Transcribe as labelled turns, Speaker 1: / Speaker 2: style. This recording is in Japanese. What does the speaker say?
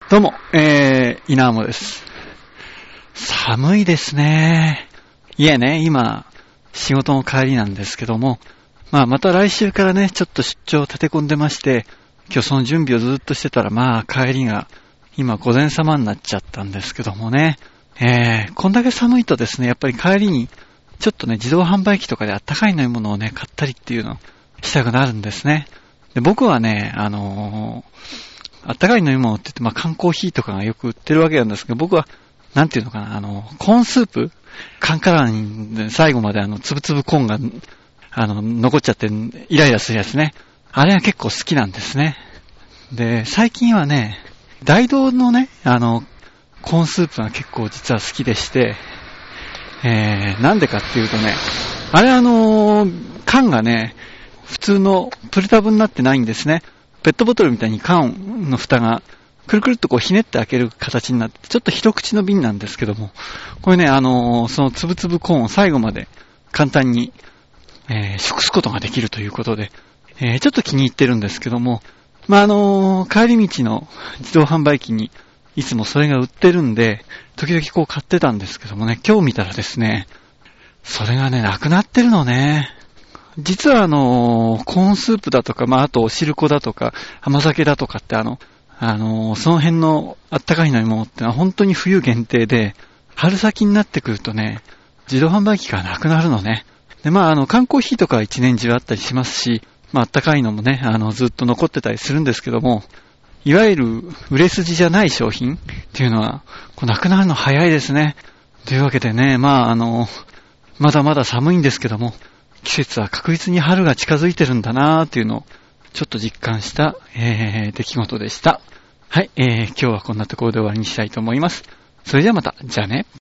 Speaker 1: どうも、稲浜です。寒いですね。いやね、今、仕事の帰りなんですけども、また来週からね、ちょっと出張を立て込んでまして、今日その準備をずっとしてたら、帰りが、今午前様になっちゃったんですけどもね、こんだけ寒いとですね、やっぱり帰りに、ちょっとね、自動販売機とかであったかい飲み物をね、買ったりっていうのをしたくなるんですね。で、僕はね、あったかい飲み物って言って、缶コーヒーとかがよく売ってるわけなんですけど、僕は、なんていうのかな、コーンスープ缶からに最後までつぶつぶコーンが、残っちゃってイライラするやつね。あれは結構好きなんですね。で、最近はね、大道のね、コーンスープが結構実は好きでして、なんでかっていうとね、あれ缶がね、普通のプルタブになってないんですね。ペットボトルみたいに缶の蓋がくるくるっとこうひねって開ける形になって、ちょっと一口の瓶なんですけども、これね、そのつぶつぶコーンを最後まで簡単に、食すことができるということで、ちょっと気に入ってるんですけども、帰り道の自動販売機にいつもそれが売ってるんで、時々こう買ってたんですけどもね、今日見たらですね、それがね、なくなってるのね。実はコーンスープだとか、あとお汁粉だとか、甘酒だとかってその辺のあったかい飲み物ってのは本当に冬限定で、春先になってくるとね、自動販売機がなくなるのね。で、缶コーヒーとかは一年中あったりしますし、あったかいのもね、ずっと残ってたりするんですけども、いわゆる売れ筋じゃない商品っていうのは、なくなるの早いですね。というわけでね、まだまだ寒いんですけども、季節は確実に春が近づいてるんだなーっていうのをちょっと実感した、出来事でした。はい、今日はこんなところで終わりにしたいと思います。それではまた、じゃあね。